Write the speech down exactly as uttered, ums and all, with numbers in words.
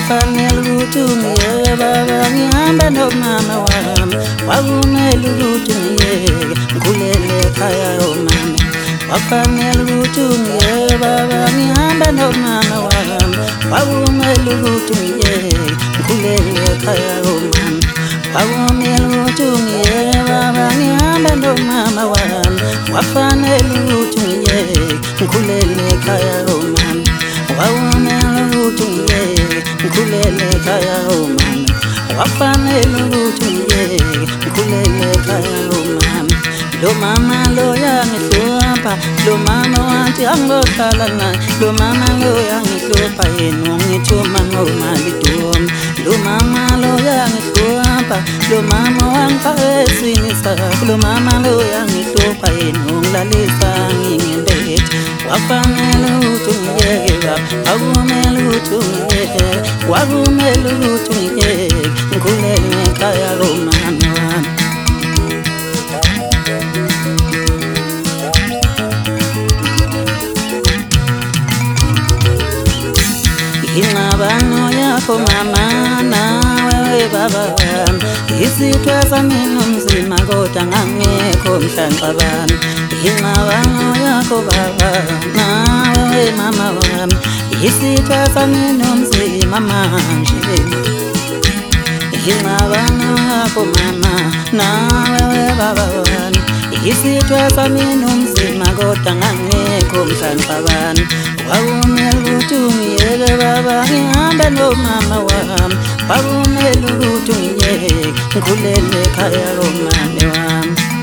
wafanele ukuthi ungiyeke baba ngihamba nomama wami wakumele ukuthi ungiyeke ngikhulele ekhaya omama wafanele ukuthi ungiyeke baba ngihamba nomama wami wakumele ukuthi ungiyeke ngikhulele ekhaya omama wakumele ukuthi ungiyeke baba ngihamba nomama wami wafanele ukuthi ungiyeke ngikhulele ekhaya omama wakumele ukuthi ungiyeke ngikhulele ekhaya omama wafanele ukuthi ungiyeke ngikhulele ekhaya omama lo mama lo yangihlupha lo mama wathi angizohlala naye lo mama lo yangihlupha yena ungithuma ngomali dom lo mama lo yangihlupha lo mama wangifaka esini sakho lo mama lo yangihlupha yena ungilalisa ngingendethe wafanele ukuthi ungiyeke baba wakumele ukuthi ungiyeke wakumele ukuthi ungiyeke ngikhulele ekhaya komama wami ingxabano yakho mama nawe baba wami isithwe sami nomzima kodwa ngangekho mhlanxabano ingxabano yakho baba nawe mama wami isithwe sami nomzima manje ingxabano yakho mama nawe baba wami isithwe sami nomzima kodwa ngangekho mhlanxabano wakumele ukuthi ungiyeke baba ngihamba nomama wami wakumele ukuthi ungiyeke ngikhulele ekhaya komama wami